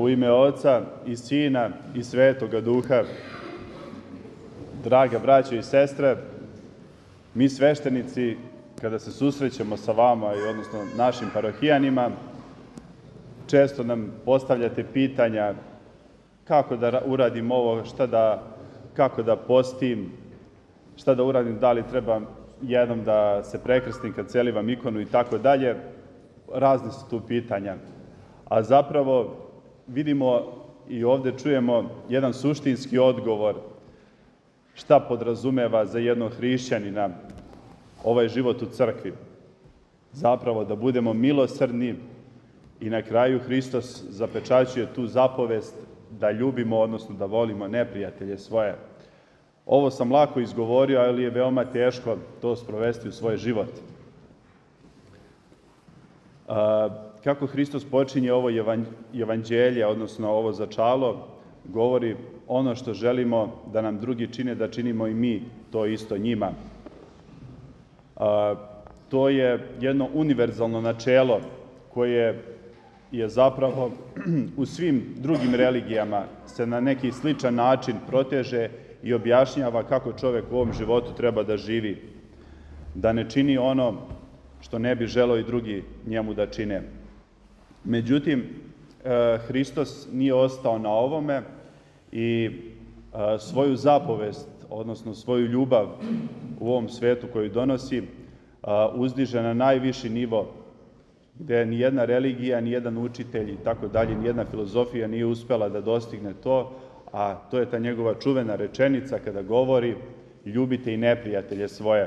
U ime Oca i Sina i Svetoga Duha, draga braćo i sestre, mi sveštenici, kada se susrećemo sa vama, odnosno našim parohijanima, često nam postavljate pitanja kako da uradim ovo, kako da postim, šta da uradim, da li treba jednom da se prekrstim kad celivam ikonu i tako dalje. Razni su tu pitanja. A zapravo vidimo i ovde čujemo jedan suštinski odgovor šta podrazumeva za jednog hrišćanina ovaj život u crkvi. Zapravo da budemo milosrdni i na kraju Hristos zapečaćuje tu zapovest da ljubimo, odnosno da volimo neprijatelje svoje. Ovo sam lako izgovorio, ali je veoma teško to sprovesti u svoj život. Kako Hristos počinje ovo evanđelje, odnosno ovo začalo, govori ono što želimo da nam drugi čine, da činimo i mi to isto njima. To je jedno univerzalno načelo koje je zapravo u svim drugim religijama se na neki sličan način proteže i objašnjava kako čovek u ovom životu treba da živi, da ne čini ono što ne bi želeo i drugi njemu da čine. Međutim, Hristos nije ostao na ovome i svoju zapovest, odnosno svoju ljubav u ovom svetu koju donosi, uzdiže na najviši nivo, gde nijedna religija, nijedan učitelj i tako dalje, nijedna filozofija nije uspela da dostigne to, a to je ta njegova čuvena rečenica kada govori ljubite i neprijatelje svoje.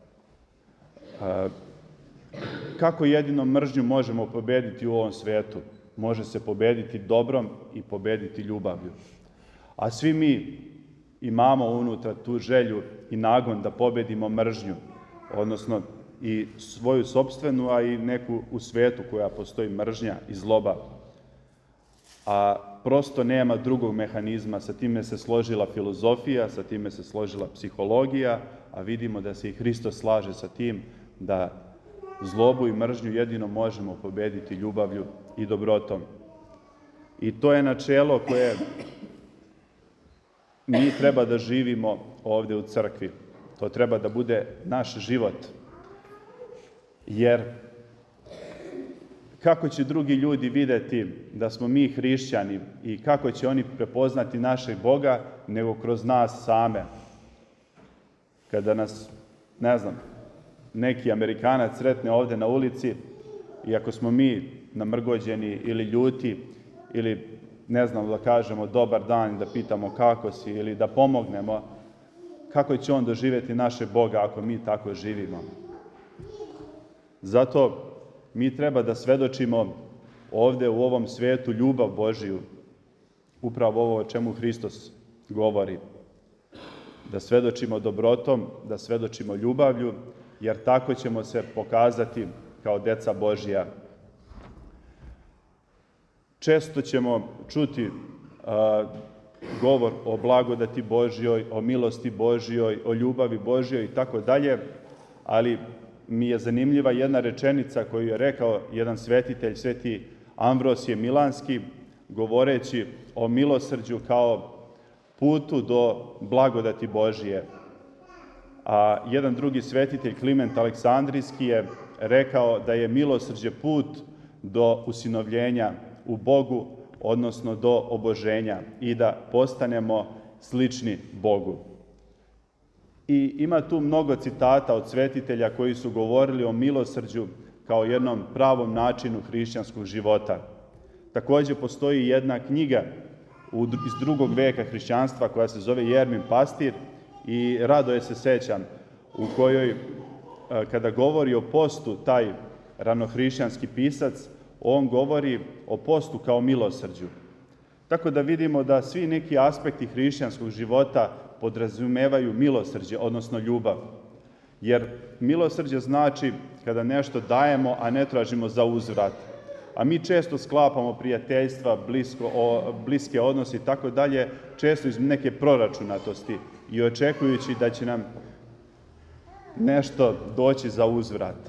Kako jedino mržnju možemo pobediti u ovom svetu? Može se pobediti dobrom i pobediti ljubavlju. A svi mi imamo unutra tu želju i nagon da pobedimo mržnju, odnosno i svoju sopstvenu, a i neku u svetu koja postoji mržnja i zloba. A prosto nema drugog mehanizma, sa time se složila filozofija, sa time se složila psihologija, a vidimo da se i Hristos slaže sa tim da zlobu i mržnju jedino možemo pobediti ljubavlju i dobrotom. I to je načelo koje mi treba da živimo ovde u crkvi. To treba da bude naš život. Jer kako će drugi ljudi videti da smo mi hrišćani i kako će oni prepoznati našeg Boga nego kroz nas same? Kada nas, neki Amerikanac sretne ovde na ulici i ako smo mi namrgođeni ili ljuti ili da kažemo dobar dan i da pitamo kako si ili da pomognemo, kako će on doživjeti našeg Boga ako mi tako živimo? Zato mi treba da svedočimo ovde u ovom svetu ljubav Božiju, upravo ovo o čemu Hristos govori. Da svedočimo dobrotom, da svedočimo ljubavlju, jer tako ćemo se pokazati kao deca Božija. Često ćemo čuti govor o blagodati Božjoj, o milosti Božjoj, o ljubavi Božjoj i tako dalje, ali mi je zanimljiva jedna rečenica koju je rekao jedan svetitelj, sveti Ambrosije Milanski, govoreći o milosrđu kao putu do blagodati Božije. A jedan drugi svetitelj, Kliment Aleksandrijski, je rekao da je milosrđe put do usinovljenja u Bogu, odnosno do oboženja i da postanemo slični Bogu. I ima tu mnogo citata od svetitelja koji su govorili o milosrđu kao jednom pravom načinu hrišćanskog života. Takođe postoji jedna knjiga iz 2. veka hrišćanstva koja se zove Jermin Pastir i rado je se sećam, u kojoj kada govori o postu taj ranohrišćanski pisac, on govori o postu kao milosrđu. Tako da vidimo da svi neki aspekti hrišćanskog života podrazumevaju milosrđe, odnosno ljubav. Jer milosrđe znači kada nešto dajemo, a ne tražimo za uzvrat. A mi često sklapamo prijateljstva, bliske odnose i tako dalje, često iz neke proračunatosti i očekujući da će nam nešto doći za uzvrat.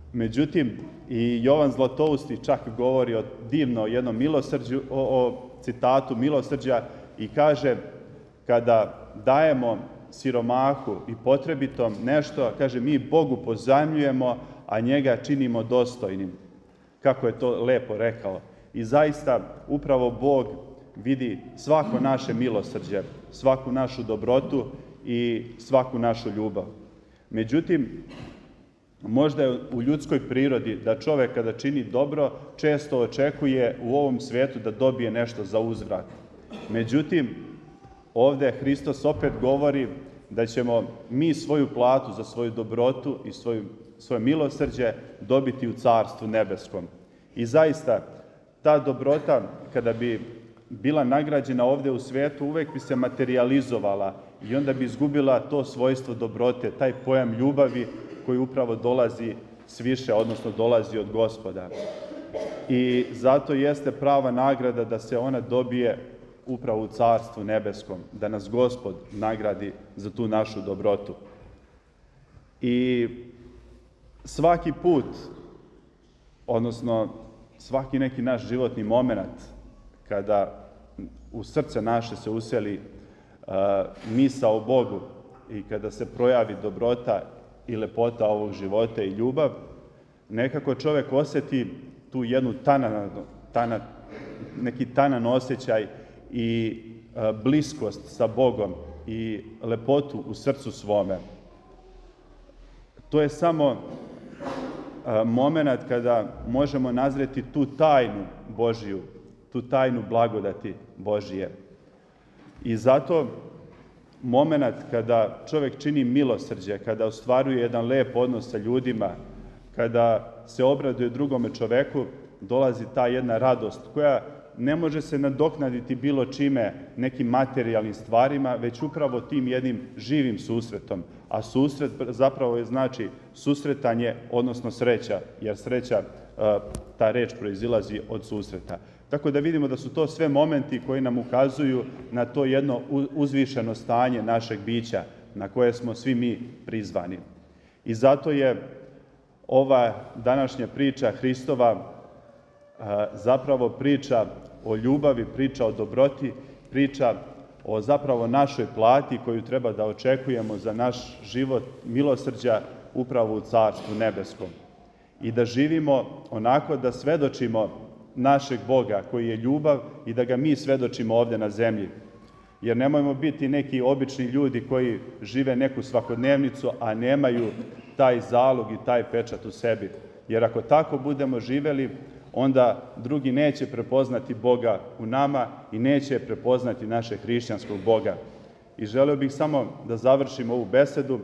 Međutim, i Jovan Zlatousti čak govori o divno jednom milosrđu, o citatu milosrđa i kaže kada dajemo siromahu i potrebitom nešto, kaže mi Bogu pozajmljujemo, a njega činimo dostojnim. Kako je to lepo rekao. I zaista upravo Bog vidi svako naše milosrđe, svaku našu dobrotu i svaku našu ljubav. Međutim, možda je u ljudskoj prirodi da čovek kada čini dobro često očekuje u ovom svetu da dobije nešto za uzvrat. Međutim, ovde Hristos opet govori da ćemo mi svoju platu za svoju dobrotu i svoje milosrđe dobiti u Carstvu nebeskom. I zaista, ta dobrota, kada bi bila nagrađena ovde u svetu, uvek bi se materializovala i onda bi izgubila to svojstvo dobrote, taj pojam ljubavi koji upravo dolazi sviše, odnosno dolazi od Gospoda. I zato jeste prava nagrada da se ona dobije upravo u Carstvu nebeskom, da nas Gospod nagradi za tu našu dobrotu. I svaki put, odnosno svaki neki naš životni moment, kada u srce naše se useli misao o Bogu i kada se projavi dobrota i lepota ovog života i ljubav, nekako čovek osjeti tu jednu neki tanan osjećaj i bliskost sa Bogom i lepotu u srcu svome. To je samo moment kada možemo nazreti tu tajnu Božiju, tu tajnu blagodati Božije. I zato moment kada čovek čini milosrđe, kada ostvaruje jedan lep odnos sa ljudima, kada se obraduje drugome čoveku, dolazi ta jedna radost koja ne može se nadoknaditi bilo čime, nekim materijalnim stvarima, već upravo tim jednim živim susretom. A susret zapravo je znači susretanje, odnosno sreća, jer sreća, ta reč proizilazi od susreta. Tako da vidimo da su to sve momenti koji nam ukazuju na to jedno uzvišeno stanje našeg bića, na koje smo svi mi prizvani. I zato je ova današnja priča Hristova zapravo priča o ljubavi, priča o dobroti, priča o zapravo našoj plati koju treba da očekujemo za naš život milosrđa upravo u Carstvu nebeskom. I da živimo onako da svedočimo našeg Boga koji je ljubav i da ga mi svedočimo ovde na zemlji. Jer nemojmo biti neki obični ljudi koji žive neku svakodnevnicu, a nemaju taj zalog i taj pečat u sebi. Jer ako tako budemo živeli, onda drugi neće prepoznati Boga u nama i neće prepoznati našeg hrišćanskog Boga. I želeo bih samo da završim ovu besedu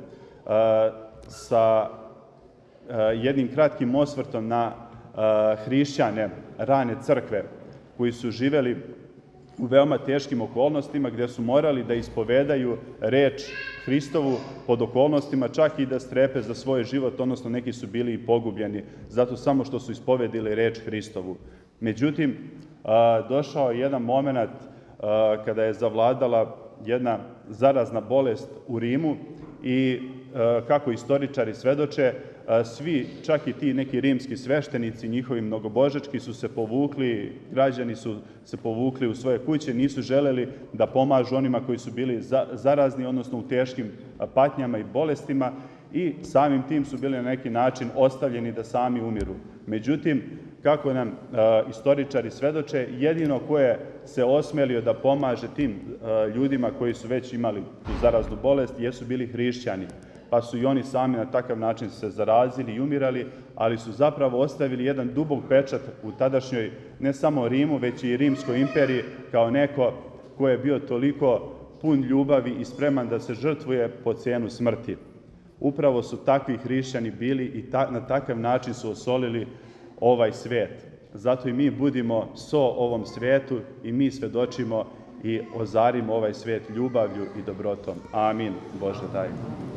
sa jednim kratkim osvrtom na hrišćane rane crkve, koji su živeli u veoma teškim okolnostima, gde su morali da ispovedaju reč Hristovu pod okolnostima, čak i da strepe za svoj život, odnosno neki su bili i pogubljeni, zato samo što su ispovedili reč Hristovu. Međutim, došao je jedan moment kada je zavladala jedna zarazna bolest u Rimu i kako istoričari svedoče, svi, čak i ti neki rimski sveštenici, njihovi mnogobožački, su se povukli, građani su se povukli u svoje kuće, nisu želeli da pomažu onima koji su bili zarazni, odnosno u teškim patnjama i bolestima, i samim tim su bili na neki način ostavljeni da sami umiru. Međutim, kako nam istoričari svedoče, jedino ko je se osmelio da pomaže tim ljudima koji su već imali tu zaraznu bolest, jesu bili hrišćani. Pa su i oni sami na takav način se zarazili i umirali, ali su zapravo ostavili jedan dubok pečat u tadašnjoj ne samo Rimu, već i Rimskoj imperiji, kao neko ko je bio toliko pun ljubavi i spreman da se žrtvuje po cenu smrti. Upravo su takvi hrišćani bili i na takav način su osolili ovaj svet. Zato i mi budimo so ovom svetu i mi svedočimo i ozarimo ovaj svet ljubavlju i dobrotom. Amin. Bože daj.